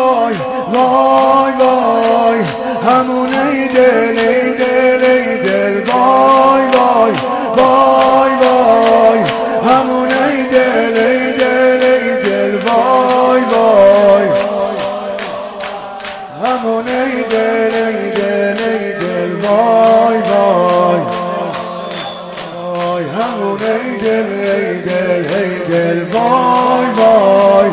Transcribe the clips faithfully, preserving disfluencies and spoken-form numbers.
وای وای وای همون ای دل ای دل ای دل وای وای وای وای همون ای دل ای دل ای دل وای وای همون ای دل ای دل ای دل وای وای وای همون ای دل ای دل ای دل وای وای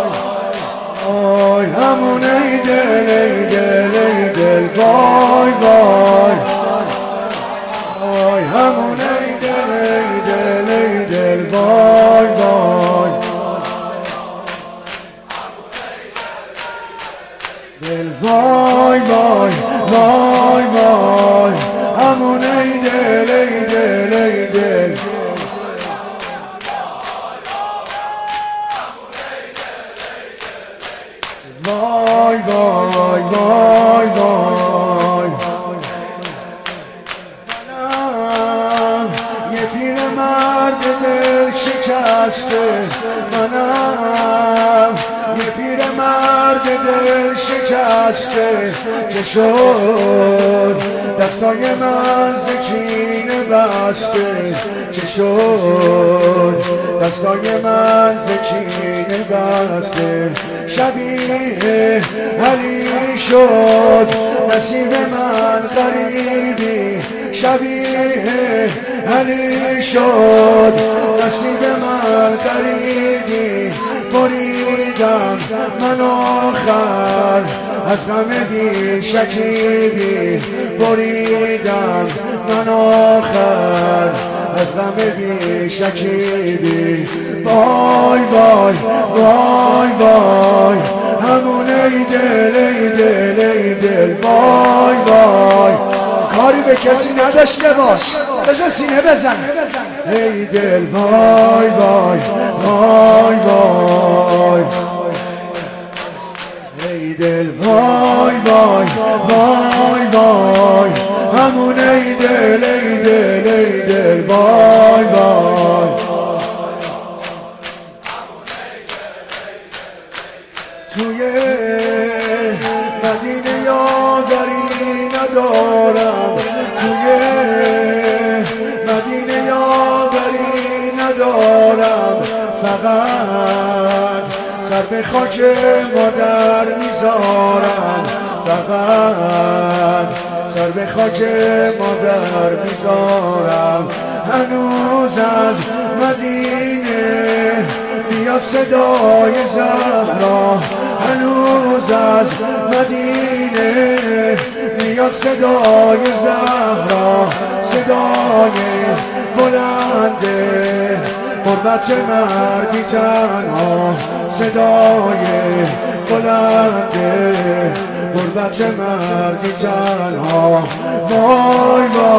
وای همون ای دل ای دل ای دل وای وای وای همون ای دل ای دل ای دل وای وای دل وای وای وای وای همون ای دل ای دل ای دل وای وای وای وای منم یه پیر مرد دل شکسته منم یه پیر مرد دل شکسته که شد دستای من زکینه بسته که شد دستای من زکینه بسته شبیه علی شد نصیب من غریبی شبیه علی شد نصیب من غریبی بریدم من آخر از غم بی شکیبی بریدم من آخر از غم بی شکیبی وای وای وای وای همون ای دل ای دل ای دل وای وای کاری به کسی نداشته باش بذار سینه بزن ای دل وای وای وای وای ای دل وای وای وای وای همون ای دل ای دل ای دل وای وای توی مدینه یاوری ندارم توی مدینه یاوری ندارم فقط سر به خاک مادر میذارم فقط سر به خاک مادر میذارم هنوز از مدینه بیاد صدای زهرا هنوز از مدینه بیاد صدای زهرا صدای بلنده غربت مردی تنها صدای بلنده غربت مردی تنها وای وای